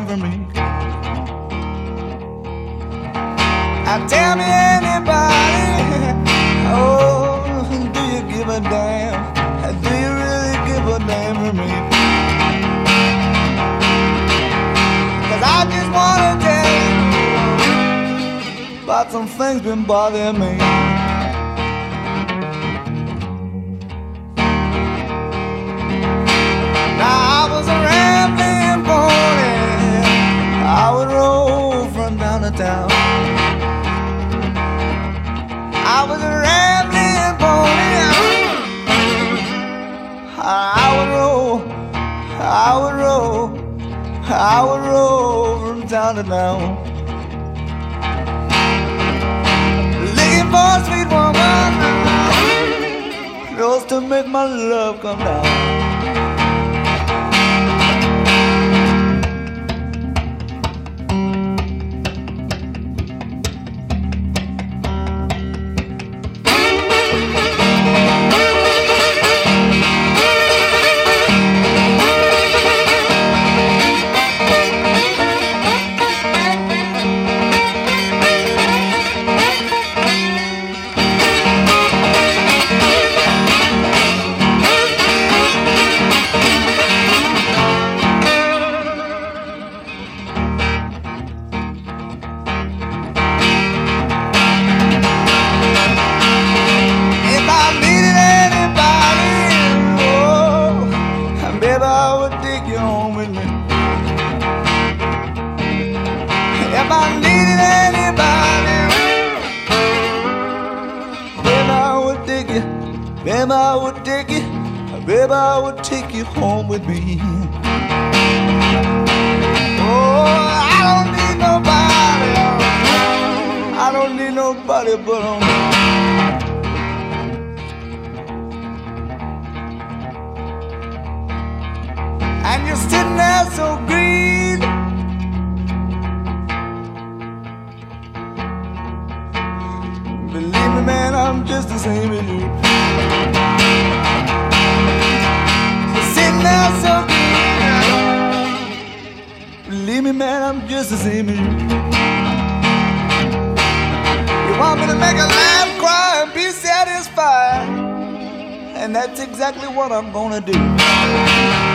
for me. Now tell me anybody, oh, do you give a damn? Do you really give a damn for me? 'Cause I just wanna tell you about some things been bothering me. Now I was a rambling pony, I would roll from town to town. I was a rambling pony, I would roll, I would roll, I would roll from town to town. Looking for a sweet woman, just to make my love come down. Baby, I would take you home with me. Oh, I don't need nobody. I don't need nobody but on me. And you're sitting there so green. Believe me, man, I'm just the same as you. Now so good. Believe me, man, I'm just the same as you. You want me to make a laugh, cry, and be satisfied, and that's exactly what I'm gonna do.